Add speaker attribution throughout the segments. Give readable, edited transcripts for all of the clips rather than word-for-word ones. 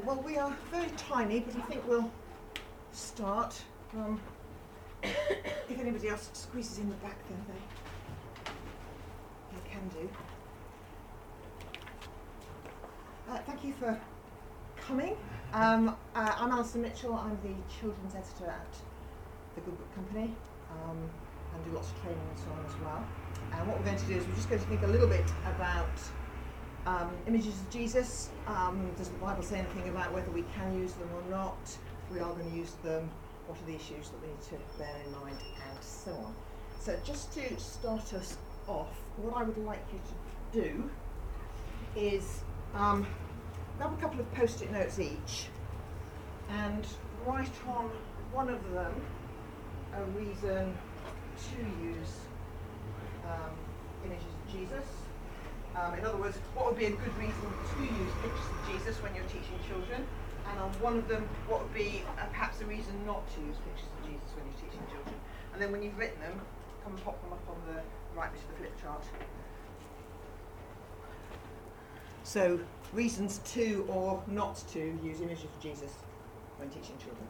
Speaker 1: Well, we are very tiny, but I think we'll start. If anybody else squeezes in the back, then they can do. Thank you for coming. I'm Alison Mitchell. I'm the children's editor at the Good Book Company, and do lots of training and so on as well. And what we're going to do is we're just going to think a little bit about images of Jesus. Does the Bible say anything about whether we can use them or not? If we are going to use them, what are the issues that we need to bear in mind, and so on. So just to start us off, what I would like you to do is grab a couple of post-it notes each and write on one of them a reason to use images of Jesus. In other words, what would be a good reason to use pictures of Jesus when you're teaching children? And on one of them, what would be perhaps a reason not to use pictures of Jesus when you're teaching children? And then when you've written them, come and pop them up on the right bit of the flip chart. So, reasons to or not to use images of Jesus when teaching children.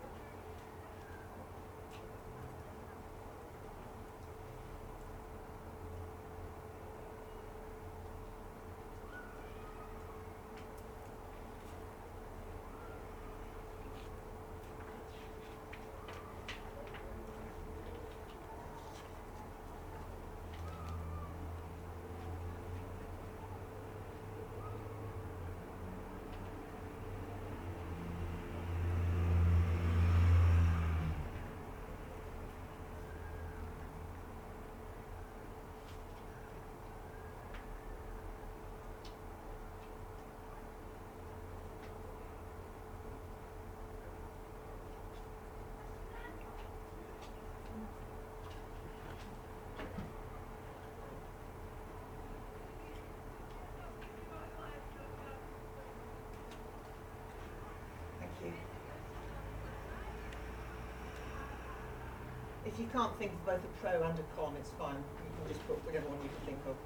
Speaker 1: If you can't think of both a pro and a con, it's fine. You can just put whatever one you can think of.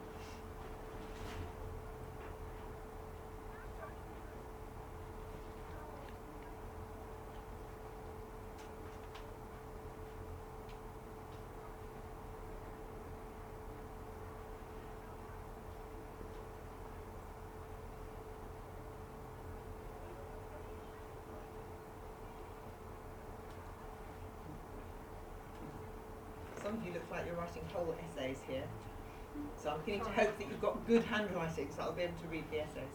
Speaker 1: Some of you look like you're writing whole essays here, so I'm beginning to hope that you've got good handwriting, so I'll be able to read the essays.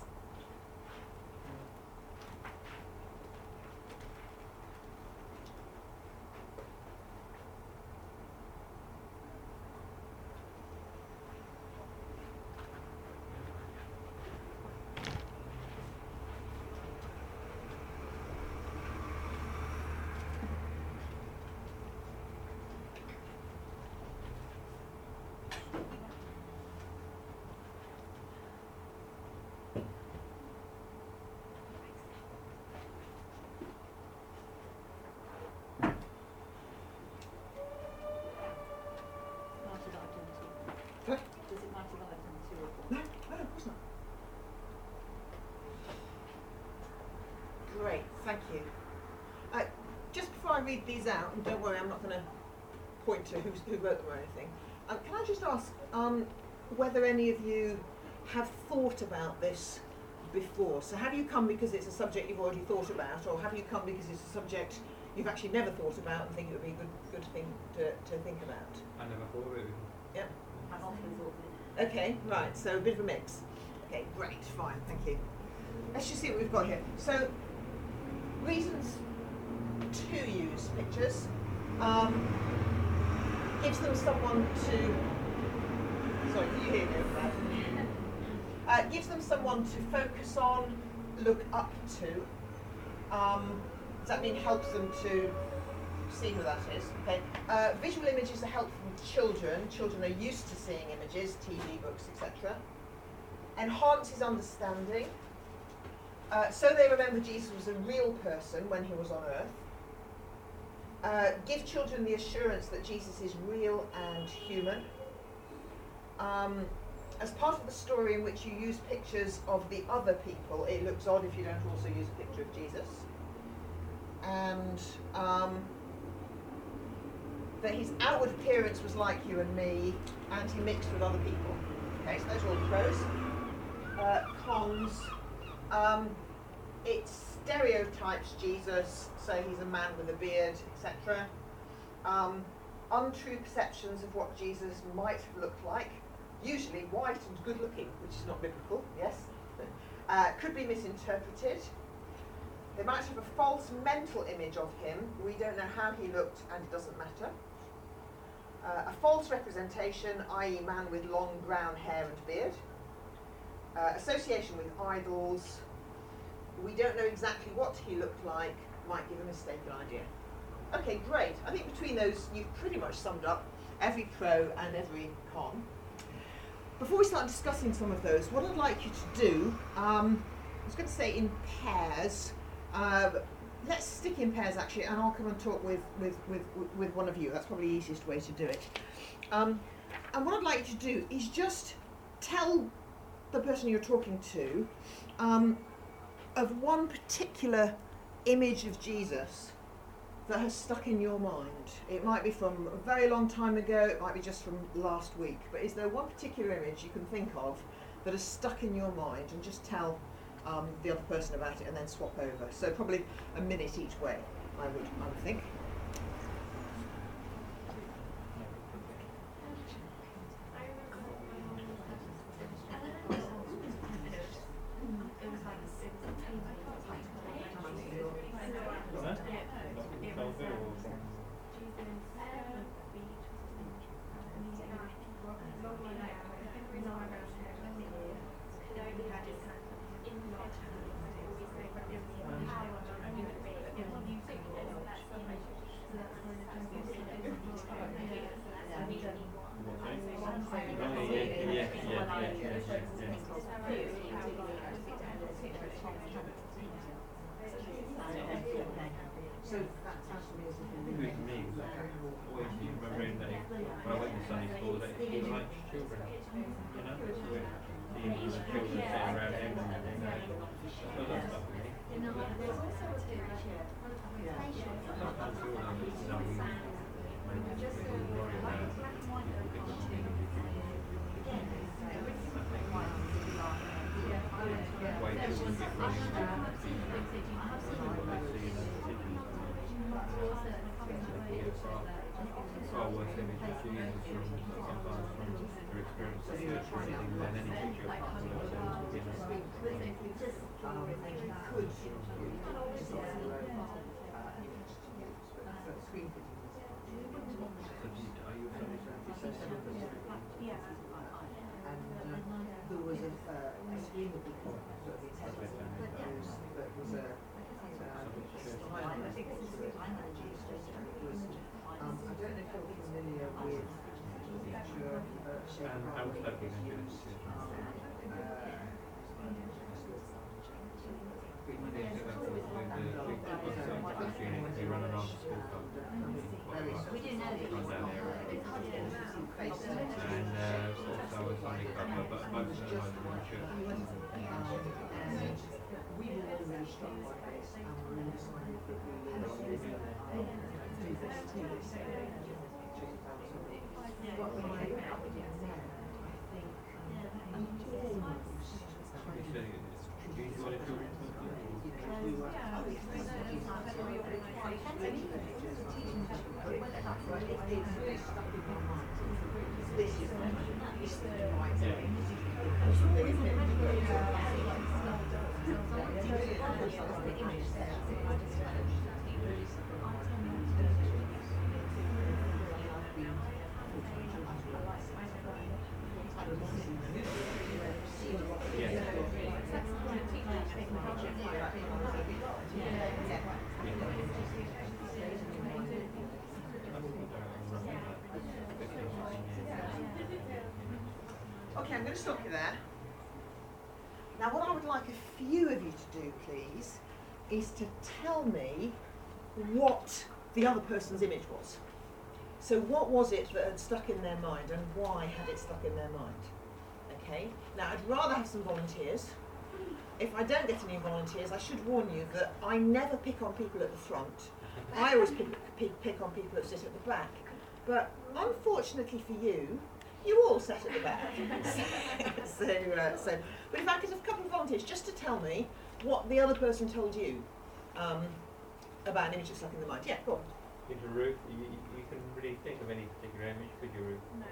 Speaker 1: Great, thank you. Just before I read these out, and don't worry, I'm not going to point to who wrote them or anything, can I just ask whether any of you have thought about this before? So have you come because it's a subject you've already thought about, or have you come because it's a subject you've actually never thought about and think it would be a good thing to think about?
Speaker 2: I never thought of it before.
Speaker 1: Yep.
Speaker 3: I've often thought of it.
Speaker 1: Okay, right, so a bit of a mix. Okay, great, fine, thank you. Let's just see what we've got here. So, reasons to use pictures. Gives them someone to, sorry, can you hear me over there? Gives them someone to focus on, look up to. Does that mean helps them to see who that is? Okay. Visual images are helpful to children. Children are used to seeing images, TV, books, etc. Enhances understanding. So they remember Jesus was a real person when he was on earth. Give children the assurance that Jesus is real and human. as part of the story in which you use pictures of the other people, it looks odd if you don't also use a picture of Jesus. And that his outward appearance was like you and me, and he mixed with other people. Okay, so those are all the pros. Cons. It stereotypes Jesus, so he's a man with a beard, etc. Untrue perceptions of what Jesus might have looked like, usually white and good looking, which is not biblical, yes, could be misinterpreted. They might have a false mental image of him. We don't know how he looked, and it doesn't matter. A false representation, i.e. man with long brown hair and beard. Association with idols. We don't know exactly what he looked like, might give a mistaken idea. Okay, great. I think between those you've pretty much summed up every pro and every con. Before we start discussing some of those, what I'd like you to do, I was going to say in pairs, let's stick in pairs actually, and I'll come and talk with one of you. That's probably the easiest way to do it. And what I'd like you to do is just tell the person you're talking to of one particular image of Jesus that has stuck in your mind. It might be from a very long time ago, it might be just from last week, but is there one particular image you can think of that has stuck in your mind, and just tell the other person about it and then swap over. So probably a minute each way, I would think.
Speaker 2: So that sounds to me as if it for me, always remembering that when I went to Sunday school, that he was like children, you know, so seeing the children sitting around him and all that stuff for me. Sometimes feel like it's worry about way children get running far worse image of Jesus sometimes from their experience of church or anything than any picture of
Speaker 1: There was a screen that we could sort of attend that was a I think it was I don't know if you're familiar with the picture of Shaken
Speaker 3: We do know that
Speaker 2: run down there and also I was running a couple but most of them I was in the church.
Speaker 1: We were all really struck by this, and we all decided that we would do this too. But when I look up at it now, I think
Speaker 2: Do you want to do
Speaker 1: Okay, I'm going to stop you there. Now what I would like a few of you to do, please, is to tell me what the other person's image was. So what was it that had stuck in their mind, and why had it stuck in their mind? Okay, now I'd rather have some volunteers. If I don't get any volunteers, I should warn you that I never pick on people at the front. I always pick on people that sit at the back. But unfortunately for you, you all sat at the back. But if I could have a couple of volunteers just to tell me what the other person told you about an image of stuck in the mind. Yeah, go on.
Speaker 2: Into Ruth, you can really think of any particular image, could you, Ruth?
Speaker 3: No.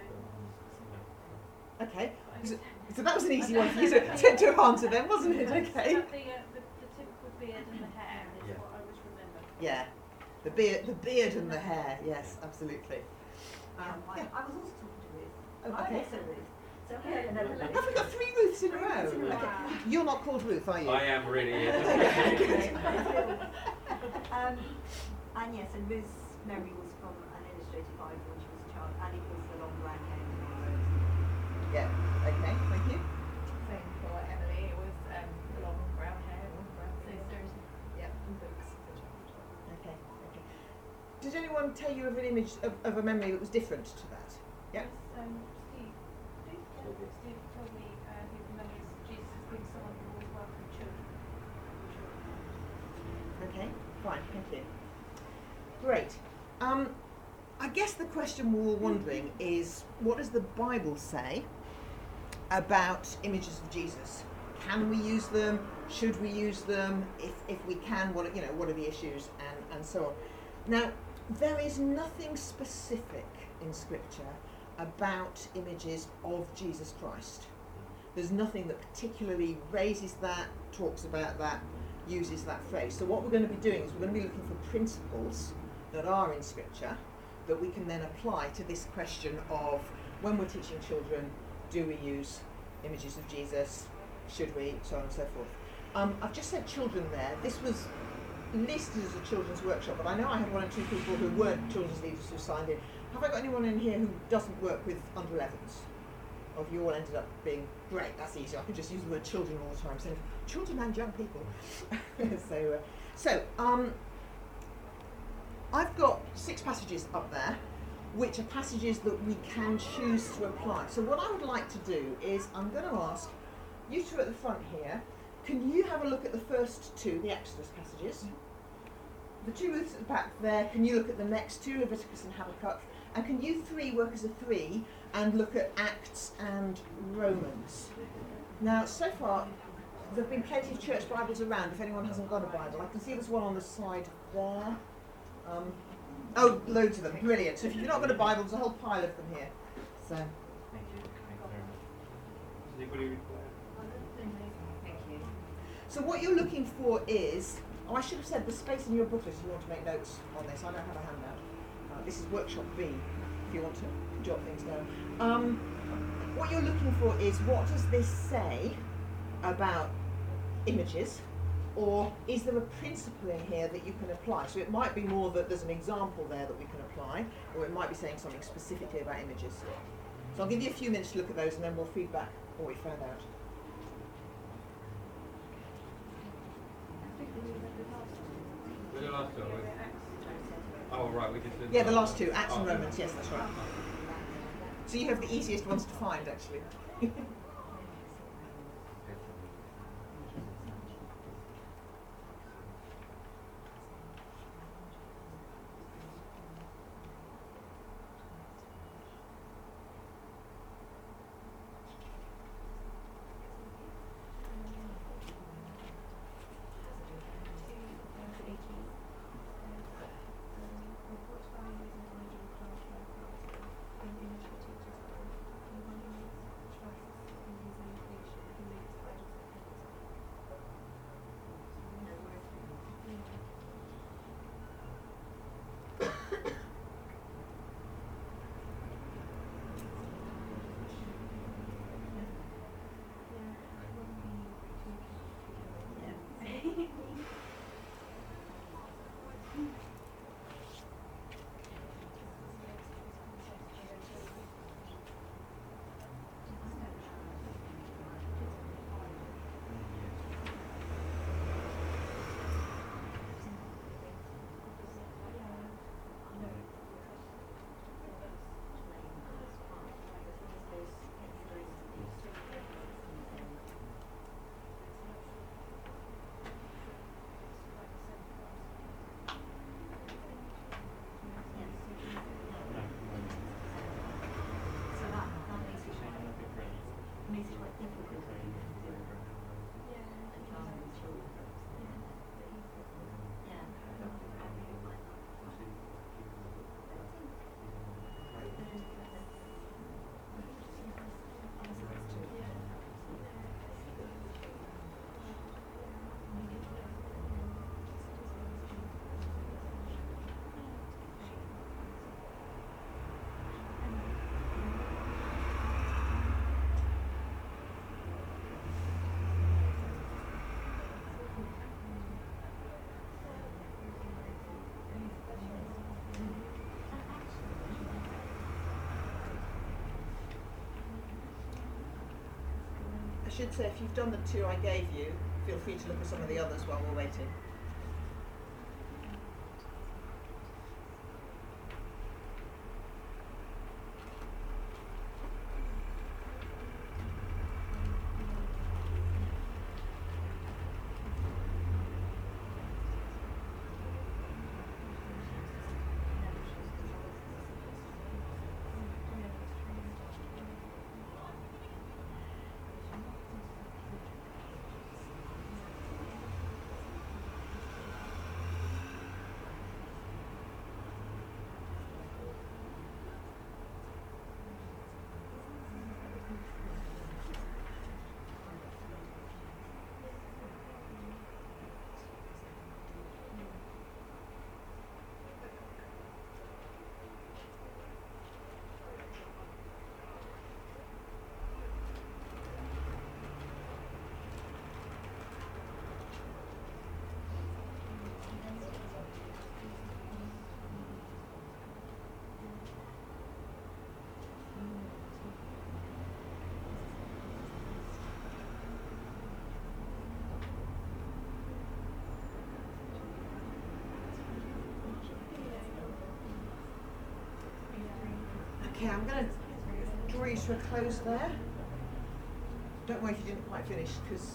Speaker 1: Okay, so that was an easy one for you to answer then, wasn't it? Okay.
Speaker 3: The typical beard and the hair is
Speaker 2: Yeah.
Speaker 3: what I would remember.
Speaker 1: Yeah, the beard and the hair. Yes, absolutely.
Speaker 4: I
Speaker 1: Yeah.
Speaker 4: was also talking to Ruth.
Speaker 1: Oh,
Speaker 4: I'm
Speaker 1: okay.
Speaker 4: also Ruth. So we had another lady.
Speaker 1: Have we got 3 Ruths in a row?
Speaker 4: Ruths in a row.
Speaker 1: Okay. You're not called Ruth, are you?
Speaker 2: I am really, yes.
Speaker 4: And yes, and Ruth's memory was from an illustrated Bible when she was a child, and it was the long brown hair and all those.
Speaker 1: Yeah. Okay. Thank you.
Speaker 5: Same for Emily, it was long brown hair, long brown scissors, yeah, and books for children.
Speaker 1: Okay. Okay. Did anyone tell you of an image of a memory that was different to that? Yeah.
Speaker 3: Steve. Steve told me he remembers Jesus as being someone who always welcomed children.
Speaker 1: Okay. Fine. Thank you. Great. I guess the question we're all wondering is, what does the Bible say about images of Jesus? Can we use them? Should we use them? If we can, what are the issues and so on. Now, there is nothing specific in Scripture about images of Jesus Christ. There's nothing that particularly raises that, talks about that, uses that phrase. So what we're going to be doing is we're going to be looking for principles that are in Scripture that we can then apply to this question of, when we're teaching children, do we use images of Jesus? Should we? So on and so forth. I've just said children there. This was listed as a children's workshop, but I know I had 1 or 2 people who weren't children's leaders who signed in. Have I got anyone in here who doesn't work with under 11s? Or have you all ended up being, great, that's easy, I can just use the word children all the time, so children and young people. I've got 6 passages up there, which are passages that we can choose to apply. So what I would like to do is, I'm going to ask you 2 at the front here, can you have a look at the first 2, the Exodus passages? The 2 Ruths at the back there, can you look at the next 2, Leviticus and Habakkuk? And can you 3 work as a 3 and look at Acts and Romans? Now, so far, there have been plenty of church Bibles around if anyone hasn't got a Bible. I can see there's one on the side there. Loads of them, brilliant. So if you've not got a Bible, there's a whole pile of them here. So,
Speaker 2: Thank you. Thank you very much. Does anybody require?
Speaker 4: Thank you.
Speaker 1: so what you're looking for is, I should have said the space in your booklet if you want to make notes on this. I don't have a handout. This is workshop B, if you want to jot things down. What you're looking for is, what does this say about images? Or is there a principle in here that you can apply? So it might be more that there's an example there that we can apply, or it might be saying something specifically about images. So I'll give you a few minutes to look at those and then we'll feed back what we found out.
Speaker 2: We're the last 2, are we? Oh, right, we just did.
Speaker 1: Yeah, the last 2, Acts and
Speaker 2: Oh.
Speaker 1: Romans, yes, that's right. So you have the easiest ones to find, actually. I should say, if you've done the two I gave you, feel free to look at some of the others while we're waiting. Okay, I'm going to draw you to a close there. Don't worry if you didn't quite finish, because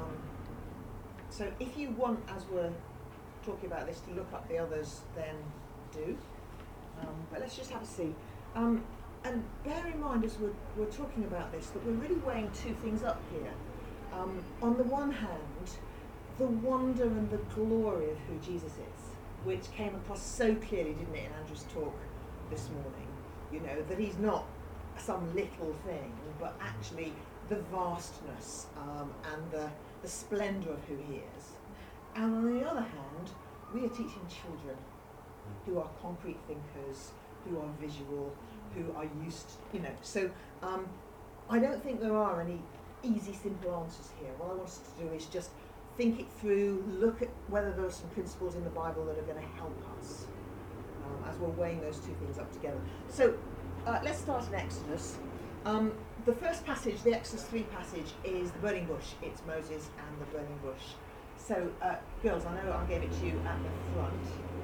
Speaker 1: so if you want, as we're talking about this, to look up the others, then do. But let's just have a see. And bear in mind, as we're talking about this, that we're really weighing two things up here. On the one hand, the wonder and the glory of who Jesus is, which came across so clearly, didn't it, in Andrew's talk this morning? You know, that he's not some little thing, but actually the vastness and the splendour of who he is. And on the other hand, we are teaching children who are concrete thinkers, who are visual, who are used, you know. So I don't think there are any easy, simple answers here. What I want us to do is just think it through, look at whether there are some principles in the Bible that are going to help us as we're weighing those two things up together. So let's start in Exodus. The first passage, the Exodus 3 passage, is the burning bush. It's Moses and the burning bush. So girls, I know I gave it to you at the front.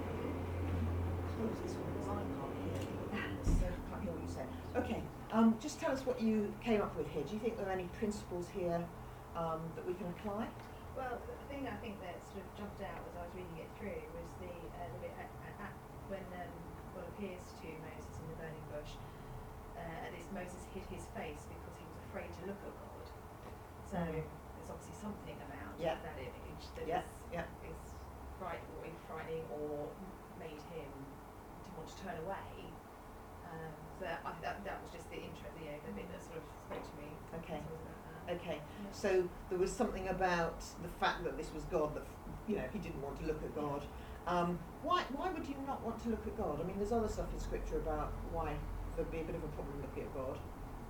Speaker 1: Close this one because I can't hear you. So I can't hear what you say. Okay, just tell us what you came up with here. Do you think there are any principles here that we can apply?
Speaker 5: Well, the thing I think that sort of jumped out as I was reading it through was the bit when God appears to Moses in the burning bush, and Moses hid his face because he was afraid to look at God. So there's obviously something about that image that is frightening or made him to want to turn away. So I think that was just the bit that sort of spoke to me.
Speaker 1: Okay. Okay. Yeah. So there was something about the fact that this was God that, you know, he didn't want to look at God. Why would you not want to look at God? I mean, there's other stuff in Scripture about why there'd be a bit of a problem looking at God.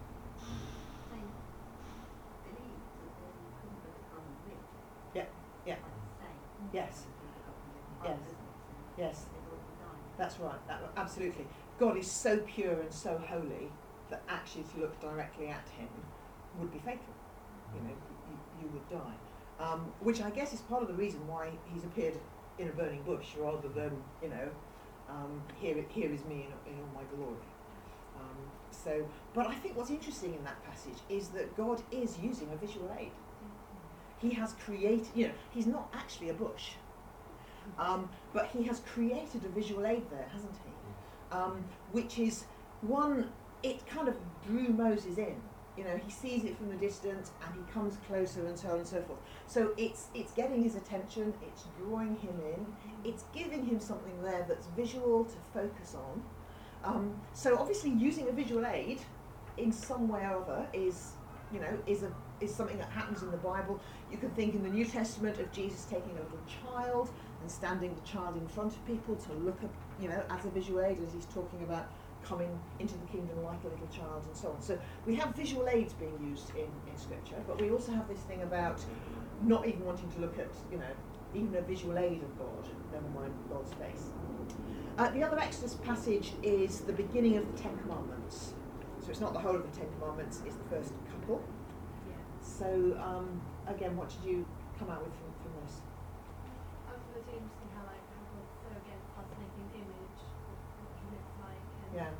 Speaker 1: Yeah. Yeah. Yes. Yes. Yes. That's right. Absolutely. God is so pure and so holy that actually to look directly at him would be fatal. You know, you would die. Which I guess is part of the reason why he's appeared in a burning bush rather than, you know, here is me in all my glory. But I think what's interesting in that passage is that God is using a visual aid. He has created, you know, he's not actually a bush, but he has created a visual aid there, hasn't he? Which is one, it kind of drew Moses in. You know, he sees it from the distance and he comes closer and so on and so forth. So it's getting his attention, it's drawing him in, it's giving him something there that's visual to focus on. So obviously using a visual aid in some way or other is something that happens in the Bible. You can think in the New Testament of Jesus taking a little child and standing the child in front of people to look at, you know, as a visual aid as he's talking about coming into the kingdom like a little child and so on. So we have visual aids being used in Scripture, but we also have this thing about not even wanting to look at, you know, even a visual aid of God, never mind God's face. The other Exodus passage is the beginning of the Ten Commandments. So it's not the whole of the Ten Commandments, it's the first couple. So again, what did you come out with from this?
Speaker 3: I was really interesting how like how so again us making the image of what he looks like and
Speaker 1: Yeah.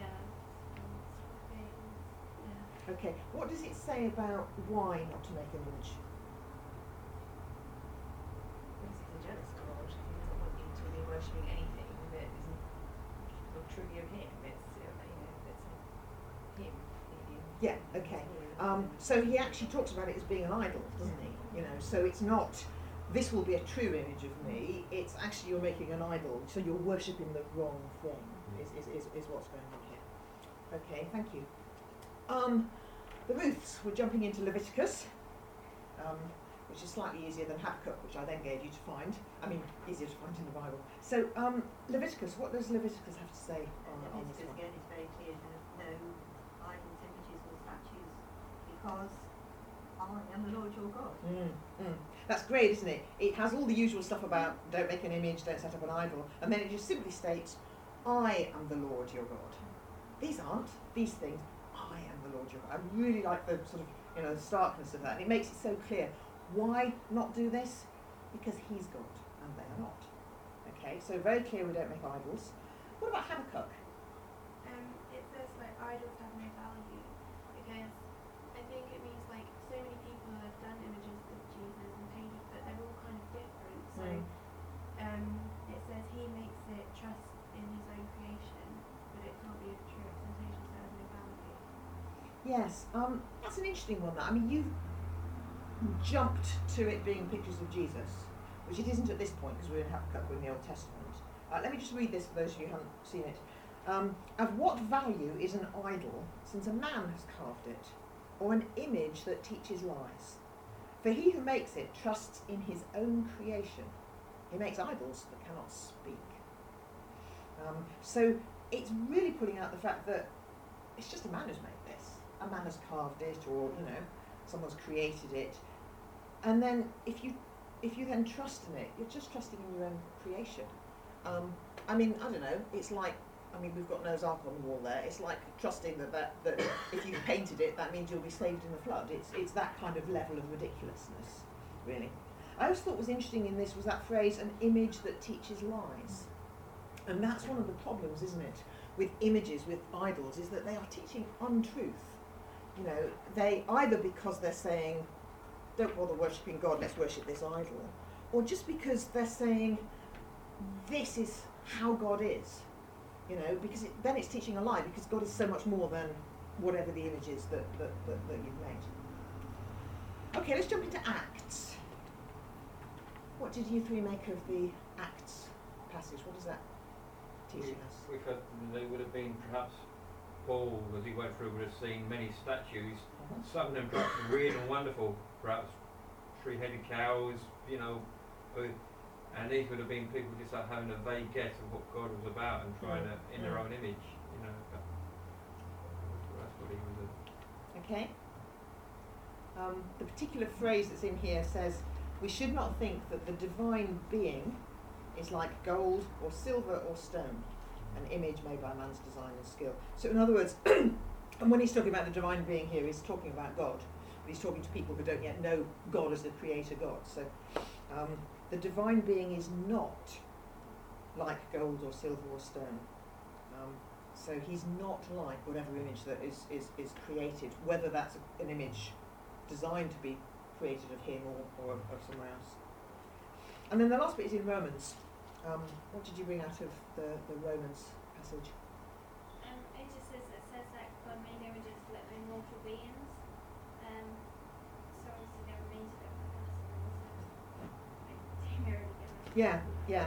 Speaker 3: yeah.
Speaker 1: Okay. What does it say about why not to make an image?
Speaker 5: Because he's a jealous God. He doesn't want you to be worshipping anything that isn't sort of truly of him. It's that's him.
Speaker 1: Yeah. Okay. So he actually talks about it as being an idol, doesn't he? You know. So it's not. This will be a true image of me. It's actually you're making an idol. So you're worshipping the wrong thing. Is what's going on here. Okay. Thank you. The Ruths were jumping into Leviticus, which is slightly easier than Habakkuk, which I then gave you to find. I mean, easier to find in the Bible. So, Leviticus, what does Leviticus have to say on this
Speaker 4: Leviticus
Speaker 1: one?
Speaker 4: again is very clear, no idols, images or statues, because I am the Lord your God.
Speaker 1: That's great, isn't it? It has all the usual stuff about don't make an image, don't set up an idol, and then it just simply states, I am the Lord your God. These aren't, these things, I am the Lord your God. I really like the sort of, the starkness of that, and it makes it so clear. Why not do this? Because he's God, and they are not. Okay, so very clear we don't make idols. What about Habakkuk?
Speaker 3: It says like idols have no value because I think it means like so many people have done images of Jesus and painted, but they're all kind of different. So it says he makes it trust in his own creation, but it can't be a true representation, so it has no value.
Speaker 1: Yes, that's an interesting one. That I mean, you've jumped to it being pictures of Jesus, which it isn't at this point because we're in Habakkuk, we're in the Old Testament. Let me just read this for those of you who haven't seen it. Of what value is an idol, since a man has carved it, or an image that teaches lies? For he who makes it trusts in his own creation. He makes idols that cannot speak. So it's really putting out the fact that it's just a man who's made this. A man has carved it, or someone's created it. And then if you then trust in it, you're just trusting in your own creation. I mean, I don't know, it's like, we've got Noah's Ark on the wall there. It's like trusting that if you've painted it, that means you'll be saved in the flood. It's that kind of level of ridiculousness, really. I always thought was interesting in this was that phrase, an image that teaches lies. And that's one of the problems, isn't it, with images, with idols, is that they are teaching untruth. They either because they're saying, don't bother worshipping God, let's worship this idol, or just because they're saying, this is how God is. Because then it's teaching a lie, because God is so much more than whatever the image is that you've made. Okay, let's jump into Acts. What did you three make of the Acts passage? What is that teaching us?
Speaker 2: We felt they would have been perhaps Paul, as he went through, would have seen many statues. Some of them perhaps weird and wonderful, perhaps three-headed cows, and these would have been people just like having a vague guess of what God was about and trying to, in their own image, that's what he was.
Speaker 1: Okay. The particular phrase that's in here says, we should not think that the divine being is like gold or silver or stone, an image made by man's design and skill. So in other words, and when he's talking about the divine being here, he's talking about God. But he's talking to people who don't yet know God as the creator God. So the divine being is not like gold or silver or stone. So he's not like whatever image that is created, whether that's an image designed to be created of him or of somewhere else. And then the last bit is in Romans. What did you bring out of the Romans passage?
Speaker 6: It just says that God made images to let them mortal beings. So obviously they were made to look like us, and also like
Speaker 1: Yeah.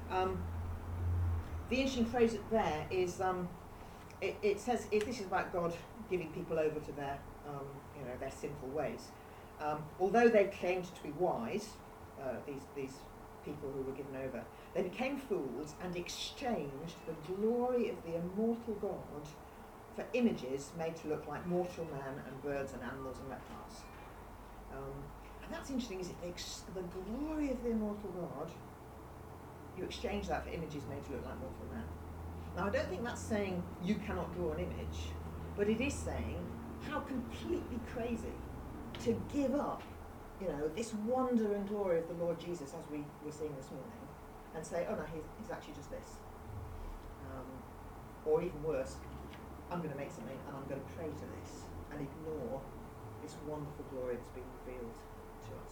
Speaker 1: The interesting phrase there is it says this is about God giving people over to their their sinful ways. Although they claimed to be wise, these people who were given over, they became fools and exchanged the glory of the immortal God for images made to look like mortal man and birds and animals and reptiles. And that's interesting, isn't it? The glory of the immortal God, you exchange that for images made to look like mortal man. Now, I don't think that's saying you cannot draw an image, but it is saying how completely crazy to give up, you know, this wonder and glory of the Lord Jesus as we were seeing this morning, and say, oh no, he's actually just this. Or even worse, I'm going to make something and I'm going to pray to this and ignore this wonderful glory that's been revealed to us.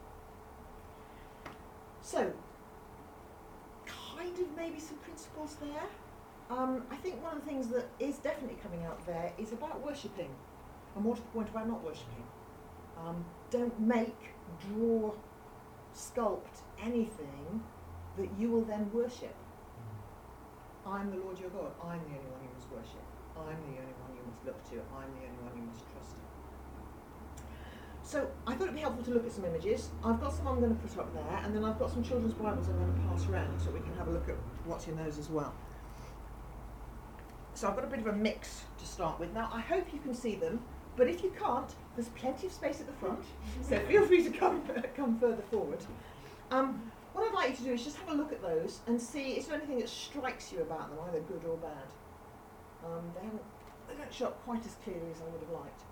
Speaker 1: So, kind of maybe some principles there. I think one of the things that is definitely coming out there is about worshipping, and more to the point about not worshipping. Don't make, draw, sculpt anything that you will then worship. I'm the Lord your God. I'm the only one you must worship. I'm the only one you must look to. I'm the only one you must trust in. So I thought it'd be helpful to look at some images. I've got some I'm going to put up there, and then I've got some children's Bibles I'm going to pass around so we can have a look at what's in those as well. So I've got a bit of a mix to start with. Now I hope you can see them, but if you can't, there's plenty of space at the front, so feel free to come further forward. What I'd like you to do is just have a look at those and see is there anything that strikes you about them, either good or bad. They don't show up quite as clearly as I would have liked.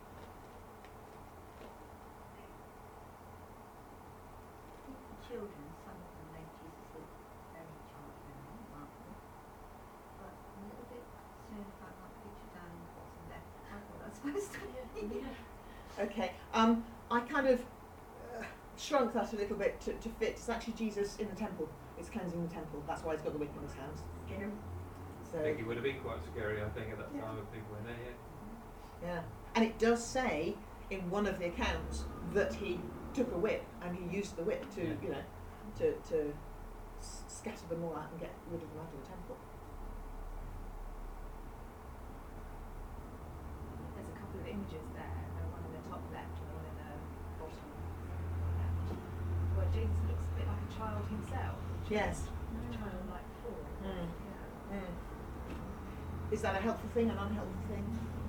Speaker 4: Children, some of them make Jesus look very childlike, aren't they? But a little bit concerned about that picture down in the bottom left. I thought that's supposed to be.
Speaker 1: Okay, I kind of shrunk that a little bit to fit. It's actually Jesus in the temple. It's cleansing the temple. That's why he's got the whip in his hands. So,
Speaker 2: I think it would have been quite scary, I think, at that time with people in there,
Speaker 1: yeah. And it does say in one of the accounts that he took a whip and he used the whip to, you know, to scatter them all out and get rid of them out of the temple.
Speaker 5: There's a couple of images there, one in the top left and one in the bottom left, where Jesus looks a bit like a child himself.
Speaker 1: Yes.
Speaker 5: Childlike form. Yeah.
Speaker 1: Is that a helpful thing, an unhelpful thing?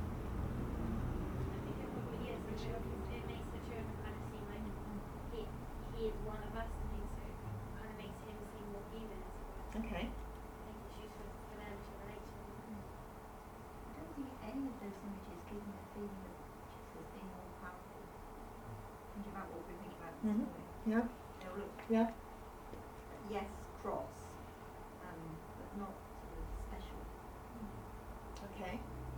Speaker 6: I think it probably is, because it makes the children kind of seem like he is one of us, I think, so it kind of makes him seem more human as well.
Speaker 1: Okay.
Speaker 6: I think it's useful for them to relate to him.
Speaker 4: I don't think any of those images give me a feeling of Jesus being all powerful. Thinking about what we're thinking about this
Speaker 1: Mhm.
Speaker 4: morning.
Speaker 1: Yeah.
Speaker 4: They all look,
Speaker 1: Yeah.
Speaker 4: yes, cross, but not sort of special.
Speaker 1: Okay.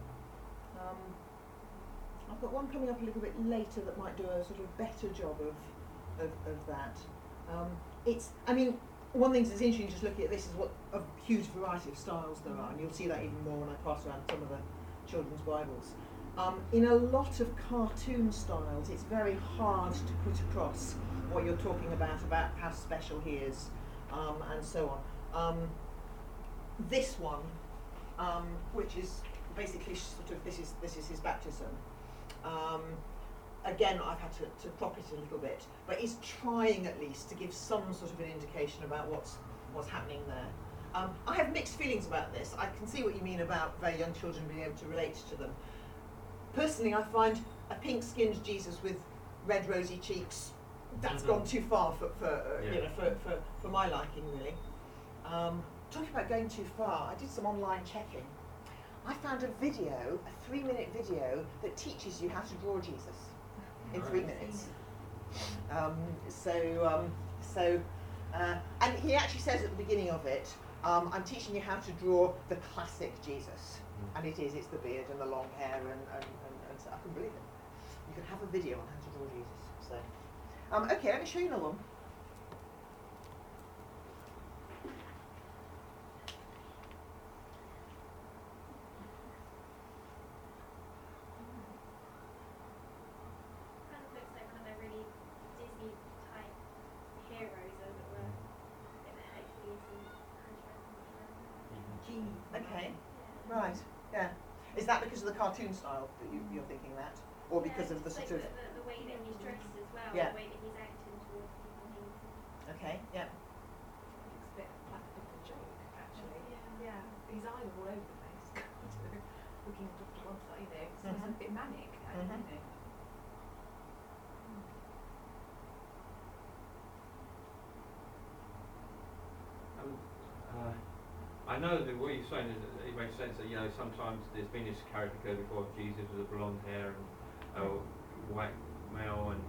Speaker 1: I've got one coming up a little bit later that might do a sort of better job of that. One thing that's interesting just looking at this is what a huge variety of styles there are, and you'll see that even more when I pass around some of the children's Bibles. In a lot of cartoon styles, it's very hard to put across what you're talking about how special he is, and so on. This one, which is basically sort of this is his baptism. Again, I've had to crop it a little bit, but it's trying at least to give some sort of an indication about what's happening there. I have mixed feelings about this. I can see what you mean about very young children being able to relate to them. Personally, I find a pink-skinned Jesus with red rosy cheeks, that's gone too far for my liking, really. Talking about going too far, I did some online checking. I found a 3-minute video that teaches you how to draw Jesus in 3 minutes. And he actually says at the beginning of it, I'm teaching you how to draw the classic Jesus. And it's the beard and the long hair and so I can believe it. You can have a video on how to draw Jesus. So, okay, let me show you another one.
Speaker 6: Kind of looks like one of the really Disney type heroes, as it were. That hopefully is in
Speaker 4: Genie.
Speaker 1: Okay, right, yeah. Is that because of the cartoon style that you're thinking that? Or because of the sort of...
Speaker 6: the way that he's dressed as well,
Speaker 1: Yeah.
Speaker 6: the way that he's acting towards people.
Speaker 1: Okay, yeah.
Speaker 5: Looks a bit like a joke, actually. Yeah. His eyes are all over the place. Looking to one side, it's a bit manic, actually,
Speaker 2: I know that what you're saying is that it makes sense that, you know, sometimes there's been this caricature before of Jesus with the blonde hair and white Mel, and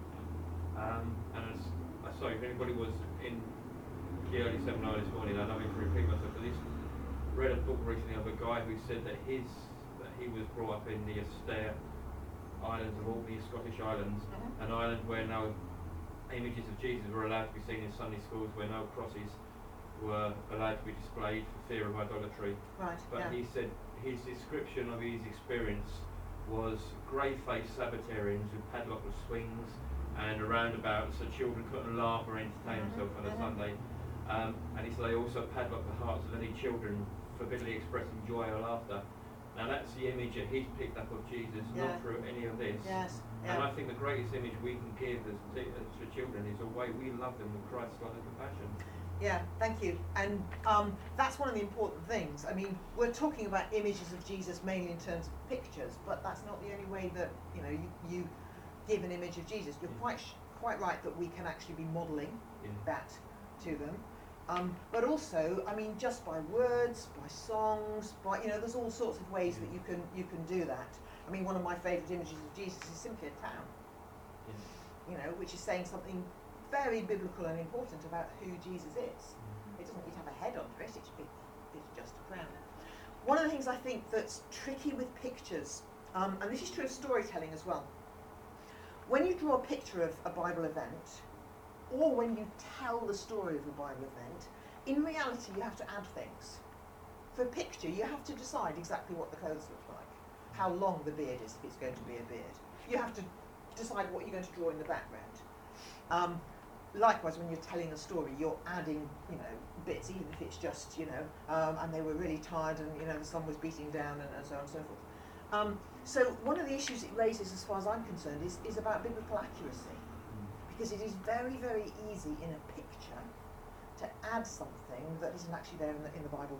Speaker 2: sorry, if anybody was in the early seminar this morning, I don't mean to repeat myself, but this read a book recently of a guy who said that he was brought up in the Astaire Islands of Orkney, Scottish Islands, an island where no images of Jesus were allowed to be seen in Sunday schools, where no crosses were allowed to be displayed for fear of idolatry.
Speaker 1: Right.
Speaker 2: But he said his description of his experience was grey-faced Sabbatarians who padlocked the swings and roundabouts so children couldn't laugh or entertain themselves on a Sunday. And he said they also padlocked the hearts of any children forbiddingly expressing joy or laughter. Now that's the image that he's picked up of Jesus, not through any of this.
Speaker 1: Yes.
Speaker 2: And I think the greatest image we can give to children is the way we love them with Christ-like compassion.
Speaker 1: Yeah, thank you. And that's one of the important things. I mean, we're talking about images of Jesus mainly in terms of pictures, but that's not the only way that you give an image of Jesus. You're quite right that we can actually be modelling that to them. But also, I mean, just by words, by songs, by there's all sorts of ways that you can do that. I mean, one of my favourite images of Jesus is simply a crown. Which is saying something very biblical and important about who Jesus is. It doesn't need to have a head under it. It's just a crown. One of the things I think that's tricky with pictures, and this is true of storytelling as well. When you draw a picture of a Bible event, or when you tell the story of a Bible event, in reality you have to add things. For a picture, you have to decide exactly what the clothes look like, how long the beard is if it's going to be a beard. You have to decide what you're going to draw in the background. Likewise, when you're telling a story, you're adding, bits, even if it's just, and they were really tired and, the sun was beating down and so on and so forth. So one of the issues it raises, as far as I'm concerned, is about biblical accuracy. Because it is very, very easy in a picture to add something that isn't actually there in the Bible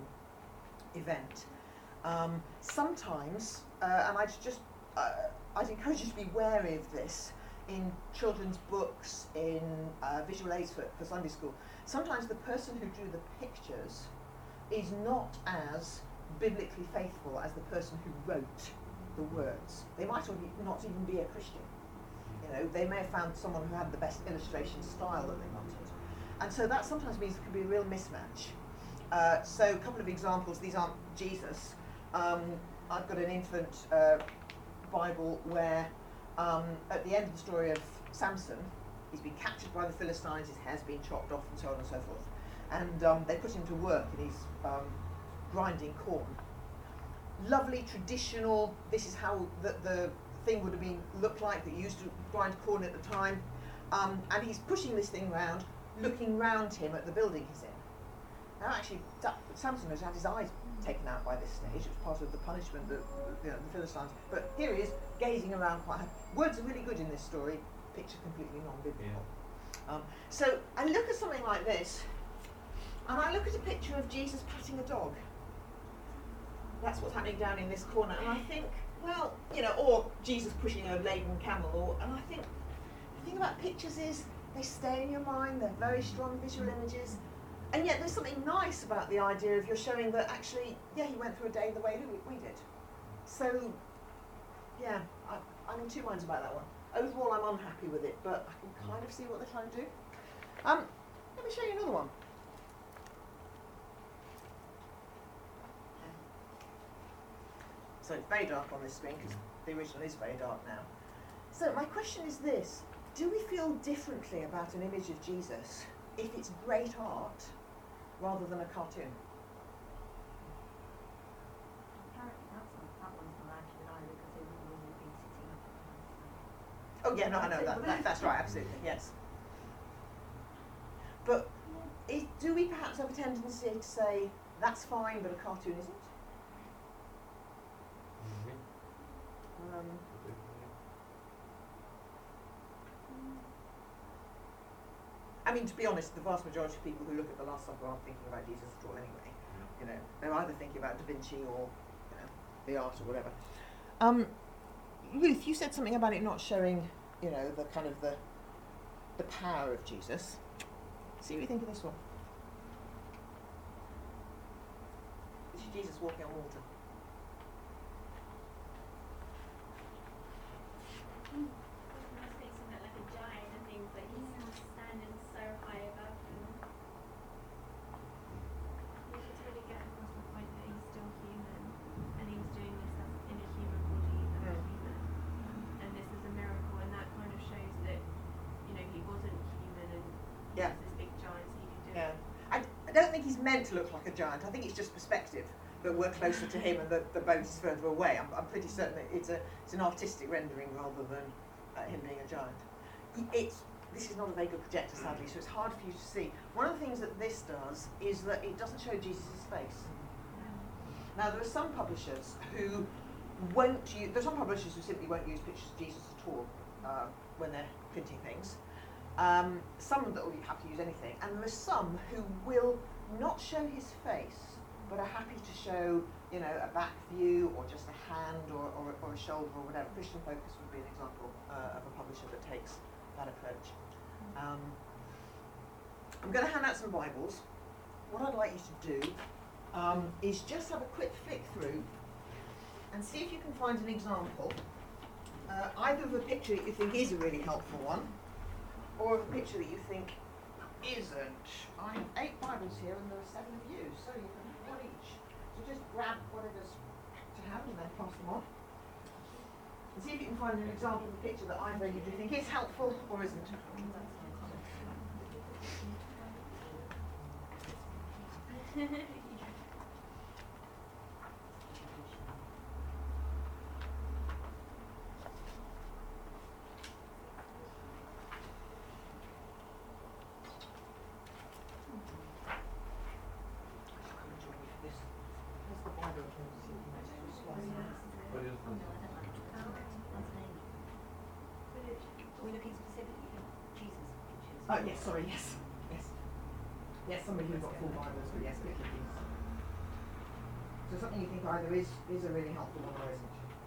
Speaker 1: event. Sometimes, and I'd encourage you to be wary of this in children's books, in visual aids for Sunday school. Sometimes the person who drew the pictures is not as biblically faithful as the person who wrote the words. They might not even be a Christian. They may have found someone who had the best illustration style that they wanted. And so that sometimes means there can be a real mismatch. So a couple of examples, these aren't Jesus. I've got an infant Bible where at the end of the story of Samson, he's been captured by the Philistines, his hair's been chopped off and so on and so forth. And they put him to work and he's grinding corn. Lovely, traditional, this is how the thing would have looked like that you used to grind corn at the time. And he's pushing this thing round, looking round him at the building he's in. Now actually, Samson has had his eyes taken out by this stage. It was part of the punishment that the Philistines. But here he is, gazing around quite hard. Words are really good in this story, picture completely non-biblical. So I look at something like this, and I look at a picture of Jesus patting a dog. That's what's happening down in this corner, and I think, well, or Jesus pushing a laden camel, and I think the thing about pictures is they stay in your mind, they're very strong visual images, and yet there's something nice about the idea of you're showing that actually, he went through a day the way we did. So, I'm in two minds about that one. Overall, I'm unhappy with it, but I can kind of see what they're trying to do. Let me show you another one. So it's very dark on this screen because the original is very dark now. So my question is this: do we feel differently about an image of Jesus if it's great art rather than a cartoon?
Speaker 4: Apparently that one's not accurate either because they wouldn't normally be sitting up at night.
Speaker 1: Oh yeah, no, I know that's right, absolutely, yes. But do we perhaps have a tendency to say that's fine, but a cartoon isn't? I mean, to be honest, the vast majority of people who look at the Last Supper aren't thinking about Jesus at all anyway. They're either thinking about Da Vinci or the art or whatever. Ruth, you said something about it not showing, the kind of the power of Jesus. See what you think of this one. This is Jesus walking on water. don't think he's meant to look like a giant. I think it's just perspective, that we're closer to him and the boat is further away. I'm pretty certain that it's an artistic rendering rather than him being a giant. This is not a Vega projector, sadly, so it's hard for you to see. One of the things that this does is that it doesn't show Jesus' face. Now, there are some publishers who simply won't use pictures of Jesus at all when they're printing things. Some that will be happy to use anything, and there are some who will not show his face, but are happy to show, a back view or just a hand or a shoulder or whatever. Christian Focus would be an example of a publisher that takes that approach. I'm going to hand out some Bibles. What I'd like you to do is just have a quick flick through and see if you can find an example, either of a picture that you think is a really helpful one, or of a picture that you think isn't. I have 8 Bibles here and there are 7 of you, so you can have one each. So just grab whatever's to hand and then pass them on. And see if you can find an example of a picture that either you do think is helpful or isn't.
Speaker 4: Are we looking specifically at Jesus pictures?
Speaker 1: Oh, yes, sorry, yes. Yes, somebody who's got full Bibles, but yes, pick these. So something you think either is a really helpful one or isn't.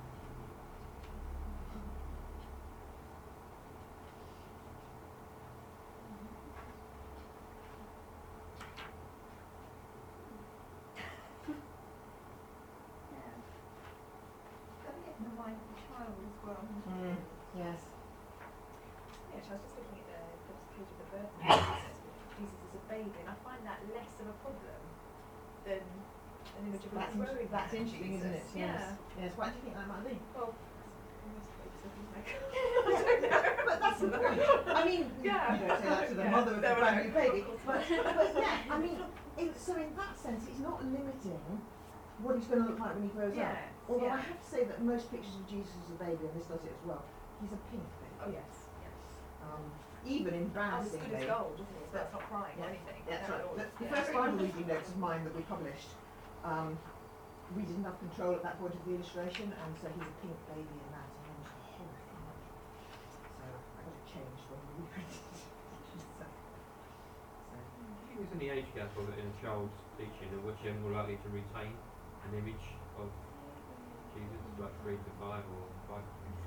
Speaker 4: Yeah. Don't get in the mind of the child as well.
Speaker 1: Yes.
Speaker 5: Yeah, so I was just looking at the page of the birth of Jesus as a baby, and I find that less of a problem than an image of a growing
Speaker 1: That's interesting,
Speaker 5: Jesus.
Speaker 1: isn't it? Yes. Yes. Why do you think that might be?
Speaker 5: Well, most babies looking like
Speaker 1: But that's the point. I mean,
Speaker 5: Yeah.
Speaker 1: you don't say that to the
Speaker 5: Yeah.
Speaker 1: mother of the
Speaker 5: No,
Speaker 1: brand
Speaker 5: no.
Speaker 1: new baby. But yeah, I mean, so in that sense, it's not limiting what he's going to look like when he grows up.
Speaker 5: Yes,
Speaker 1: Although I
Speaker 5: yeah.
Speaker 1: have to say that most pictures of Jesus as a baby, and this does it as well, he's a pink baby.
Speaker 5: Oh yes, yes.
Speaker 1: Even
Speaker 5: As
Speaker 1: embarrassingly.
Speaker 5: good as gold, isn't it? So that's not crying or
Speaker 1: Yeah.
Speaker 5: anything.
Speaker 1: That's
Speaker 5: No,
Speaker 1: right.
Speaker 5: at all.
Speaker 1: The
Speaker 5: Yeah.
Speaker 1: first Bible reading notes of mine that we published, we didn't have control at that point of the illustration, and so he's a pink baby in that, and I was horrified. So I got it changed when we reprinted it. So.
Speaker 2: Do you use any age gap of it in a child's teaching, and which are more likely to retain an image of Jesus, like 3 to 5 or 5?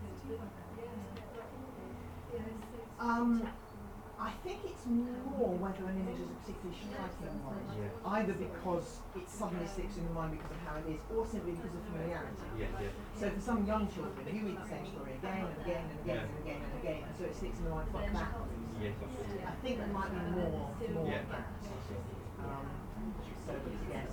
Speaker 1: I think it's more whether an image is a particularly striking one,
Speaker 2: Yeah.
Speaker 1: either because it suddenly sticks in the mind because of how it is, or simply because of familiarity.
Speaker 2: Yeah, yeah.
Speaker 1: So for some young children, you read the same story again and again and again and again and again, and so it sticks in the mind for that reason.
Speaker 2: Yes, I see.
Speaker 1: I think there might be more
Speaker 2: Yeah.
Speaker 1: of that. So yes.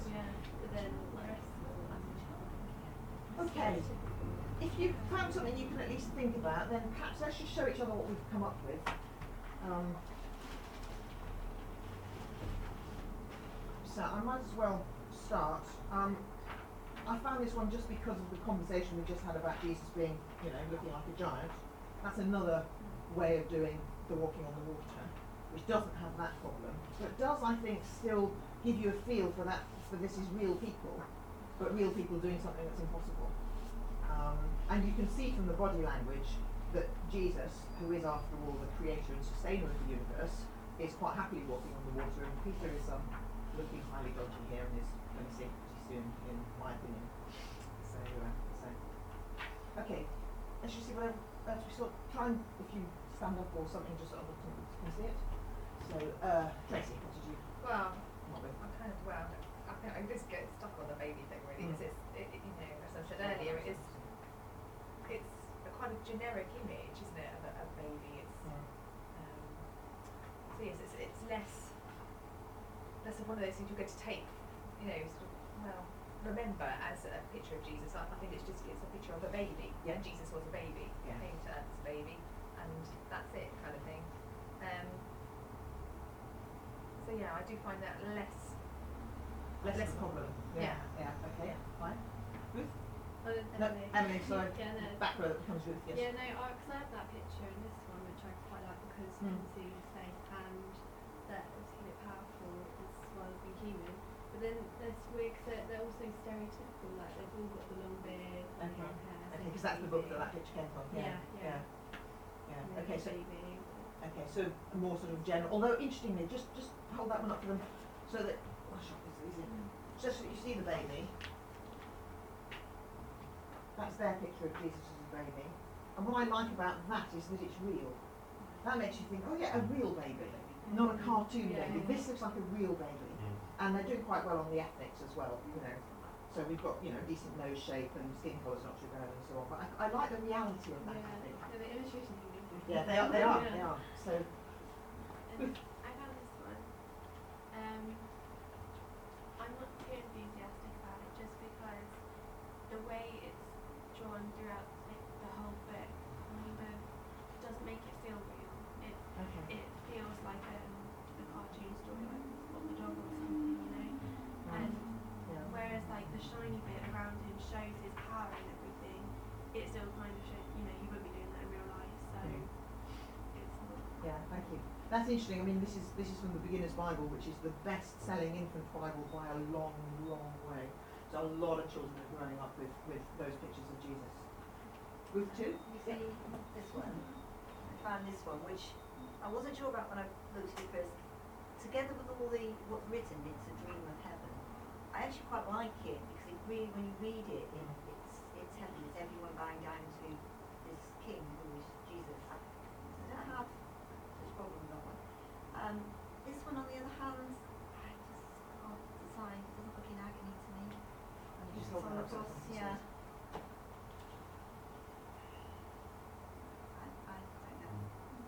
Speaker 1: Okay. If you've found something you can at least think about, then perhaps let's just show each other what we've come up with. So I might as well start. I found this one just because of the conversation we just had about Jesus being, looking like a giant. That's another way of doing the walking on the water, which doesn't have that problem, but does, I think, still give you a feel for that. For this is real people, but real people doing something that's impossible. And you can see from the body language that Jesus, who is after all the creator and sustainer of the universe, is quite happily walking on the water, and Peter is looking highly dodgy here and is going to sink pretty soon, in my opinion. So okay, let's just see whether we sort of try and, if you stand up or something, just sort of can see it. So Tracy, what did you
Speaker 5: Well,
Speaker 1: come up with?
Speaker 5: I think I just get stuck on the baby thing really, because as I said earlier, it's a quite a generic image, isn't it, of a baby? So yes, it's less of one of those things you're going to take, remember as a picture of Jesus. I think it's a picture of a baby.
Speaker 1: Yeah.
Speaker 5: And Jesus was a baby.
Speaker 1: Yeah.
Speaker 5: Came to earth as a baby, and that's it, kind of thing. So yeah, I do find that less
Speaker 1: less problem.
Speaker 5: Yeah.
Speaker 1: Okay. Fine. Ruth?
Speaker 3: Well,
Speaker 1: No, Emily. Sorry.
Speaker 3: Yeah, no.
Speaker 1: Back row that becomes Ruth. Yes.
Speaker 7: Yeah, no, because I have that picture in this one, which I quite like because you
Speaker 1: Mm.
Speaker 7: can see his face and that obviously they're powerful as well as being human. But then there's weird because they're also stereotypical, like they've all got the long beard and
Speaker 1: Okay.
Speaker 7: long hair.
Speaker 1: Okay, because that's the book that picture came from.
Speaker 7: Yeah.
Speaker 1: Yeah. Okay. So.
Speaker 7: baby.
Speaker 1: Okay. So more sort of general. Although interestingly, just hold that one up for them, so that. Oh, shot this easy. Just so you see the baby. That's their picture of Jesus as a baby. And what I like about that is that it's real. That makes you think, oh yeah, a real baby, not a cartoon
Speaker 7: Yeah.
Speaker 1: baby. This looks like a real baby. And they're doing quite well on the ethnics as well, you know. So we've got, you know, decent nose shape and skin colour's not too bad and so on. But I like the reality of that, I think.
Speaker 7: Yeah, the illustration thing is
Speaker 1: Yeah, they are.
Speaker 7: Yeah.
Speaker 1: So,
Speaker 3: And I found this one. I'm not too enthusiastic about it just because the way it's drawn throughout the whole book kind of doesn't make it feel real.
Speaker 1: okay.
Speaker 3: It feels like a cartoon story, like Spot the Dog or something, you know. And
Speaker 1: Yeah.
Speaker 3: whereas like the shiny bit around him shows his power and everything, it still kind of shows, you know, you wouldn't be doing that in real life. So it's not.
Speaker 1: Yeah, thank you. That's interesting. I mean, this is from the Beginner's Bible, which is the best-selling infant Bible by a long, long way. So a lot of children are growing up with those pictures of Jesus. Ruth too?
Speaker 4: You see this one? I found this one, which I wasn't sure about when I looked at it first. Together with all what's written, it's a dream of heaven. I actually quite like it because it really, when you read it, it's heaven. It's everyone bowing down to this king who is Jesus. So I don't have such problem with that one. This one, on the other hand, I just can't decide. It doesn't look in agony to me. And
Speaker 1: Just
Speaker 4: it's
Speaker 1: hold
Speaker 4: on
Speaker 1: that
Speaker 4: the
Speaker 1: up so
Speaker 4: cross,
Speaker 1: I can
Speaker 4: yeah.
Speaker 1: see.
Speaker 4: I don't know.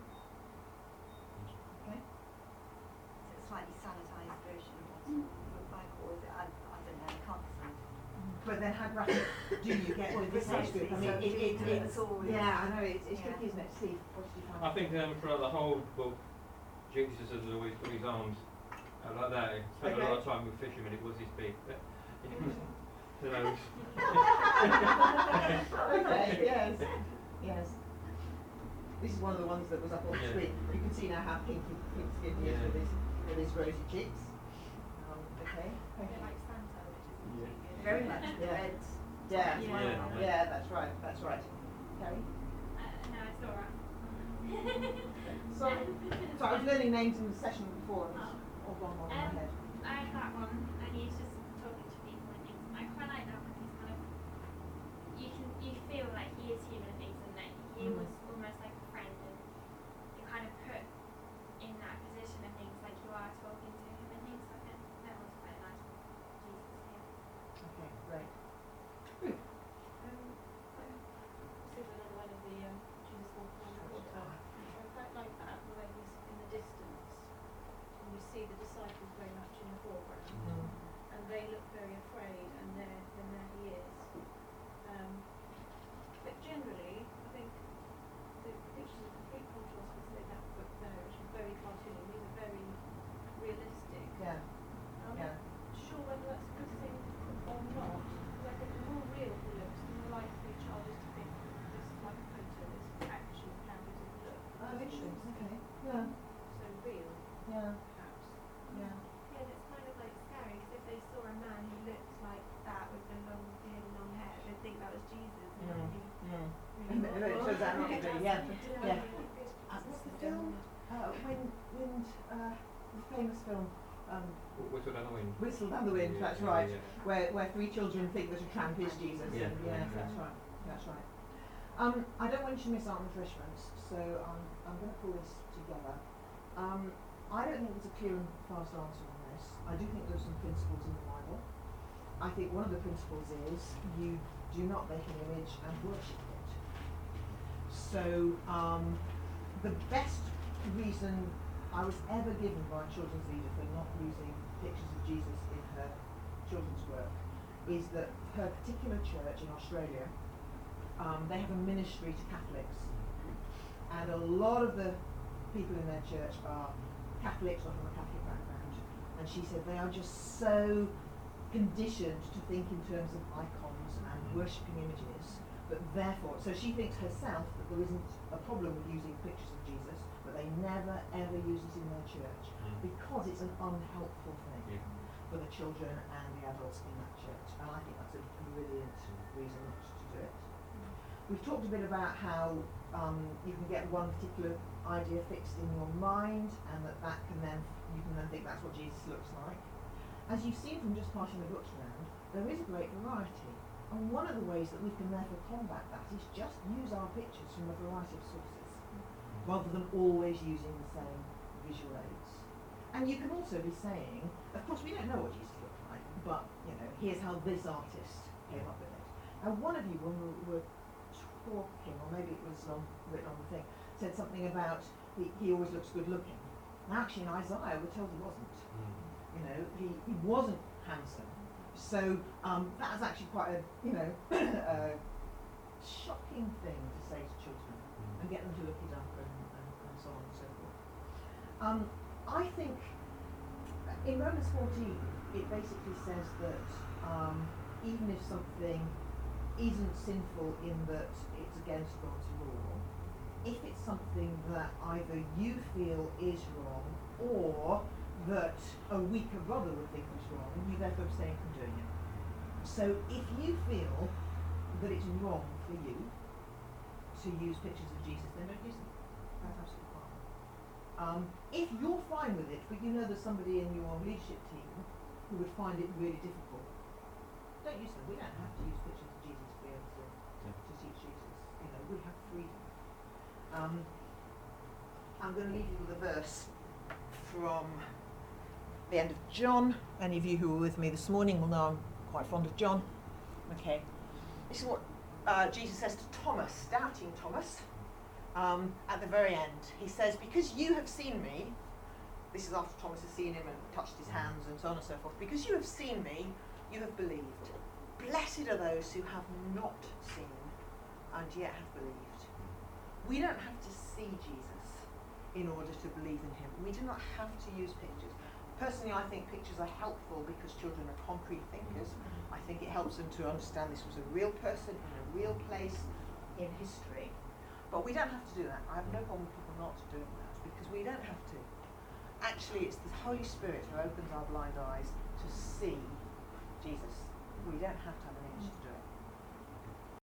Speaker 1: Okay.
Speaker 4: Is it a slightly sanitized version of what it looked like, or is it? I don't know. I can't decide.
Speaker 1: But then how graphic do you get with this age group? I mean, it's yeah, I know it's tricky, isn't it? Steve, what did you find?
Speaker 2: I think throughout the whole book, Jesus has always put his arms out like that. He spent a lot of time with fishermen. It was his big. Who knows?
Speaker 1: Okay. Yes. This is one of the ones that was up on the
Speaker 2: Yeah.
Speaker 1: screen. You can see now how pink skin he is
Speaker 2: Yeah.
Speaker 1: with his rosy cheeks. Okay.
Speaker 3: A
Speaker 1: Thank
Speaker 3: bit
Speaker 1: you.
Speaker 3: like Santa, which is
Speaker 2: Yeah.
Speaker 3: really good.
Speaker 4: Very much the
Speaker 1: Yeah.
Speaker 4: red.
Speaker 1: Yeah.
Speaker 2: Yeah.
Speaker 1: Yeah, that's right. That's right. Carrie?
Speaker 6: No, it's alright.
Speaker 1: So I was learning names in the session before and it was all gone wrong in my head.
Speaker 6: I have that one, and he's just talking to people and things. I quite like that one. He's kind of, you feel like he is human and things, and that he was almost like a friend, and you kind of put in that position of things, like you are talking to him and things like that. That was quite a nice one. Jesus, yeah.
Speaker 1: Okay, great.
Speaker 7: This is another one of the Jesus walking on the water. I quite like that, the way he's in the distance, and you see the disciples very much in the foreground, and they look very afraid, and there he is. But generally, I think the pictures are complete contrast with say that book there, which is very cartoony. These are very realistic.
Speaker 1: Yeah.
Speaker 7: I'm
Speaker 1: Yeah.
Speaker 7: not sure whether that's a good thing or not, because I think the more real he looks, the more likely a child is to think this is like a photo, this is actually how does it look.
Speaker 1: Oh, interesting. Okay. Yeah.
Speaker 7: So real,
Speaker 1: Yeah.
Speaker 7: perhaps.
Speaker 1: Yeah.
Speaker 3: Yeah, and it's kind of like scary because if they saw a man who looked like that with the long beard and long hair, they'd think that was Jesus. And that'd be
Speaker 1: And it turns out not to be. Yeah. Yeah.
Speaker 3: That's
Speaker 1: What's the film? The famous film.
Speaker 2: Whistle down the wind.
Speaker 1: Whistle Down the Wind.
Speaker 2: Yeah,
Speaker 1: That's
Speaker 2: yeah,
Speaker 1: right.
Speaker 2: yeah.
Speaker 1: Where three children think that a tramp is Jesus.
Speaker 2: Yeah.
Speaker 1: And
Speaker 2: Yeah.
Speaker 1: that's right. That's right. I don't want you to miss out on refreshments, so I'm going to pull this together. I don't think there's a clear and fast answer on this. I do think there's some principles in the Bible. I think one of the principles is you do not make an image and worship it. So the best reason I was ever given by a children's leader for not using pictures of Jesus in her children's work is that her particular church in Australia, they have a ministry to Catholics, and a lot of the people in their church are Catholics or from a Catholic background, and she said they are just so conditioned to think in terms of icons and worshipping images, but therefore, so she thinks herself that there isn't a problem with using pictures of Jesus, but they never ever use it in their church because it's an unhelpful thing for the children and the adults in that church. And I think that's a brilliant reason not to do it. We've talked a bit about how you can get one particular idea fixed in your mind, and that can then you can then think that's what Jesus looks like. As you've seen from just passing the books around, there is a great variety, and one of the ways that we can therefore combat that is just use our pictures from a variety of sources, rather than always using the same visual aids. And you can also be saying, of course we don't know what Jesus looked like, but here's how this artist came up with it. And one of you, when we were talking, or maybe it was written on the thing, said something about he always looks good looking. Now actually in Isaiah we're told he wasn't. He wasn't handsome. So that's actually quite a a shocking thing to say to children and get them to look it up and so on and so forth. I think in Romans 14 it basically says that even if something isn't sinful in that it's against God's law, if it's something that either you feel is wrong or that a weaker brother would think is wrong, you therefore abstain from doing it. So if you feel that it's wrong for you to use pictures of Jesus, then don't use them. That's absolutely fine. If you're fine with it, but you know there's somebody in your leadership team who would find it really difficult, don't use them. We don't have to use pictures of Jesus to be able to teach Jesus. We have freedom. I'm going to leave you with a verse from the end of John. Any of you who were with me this morning will know I'm quite fond of John. Okay. This is what Jesus says to Thomas, doubting Thomas, at the very end. He says, because you have seen me, this is after Thomas has seen him and touched his hands and so on and so forth, because you have seen me, you have believed. Blessed are those who have not seen and yet have believed. We don't have to see Jesus in order to believe in him. We do not have to use pictures. Personally, I think pictures are helpful because children are concrete thinkers. I think it helps them to understand this was a real person in a real place in history. But we don't have to do that. I have no problem with people not doing that because we don't have to. Actually, it's the Holy Spirit who opens our blind eyes to see Jesus. We don't have to have an image to do it.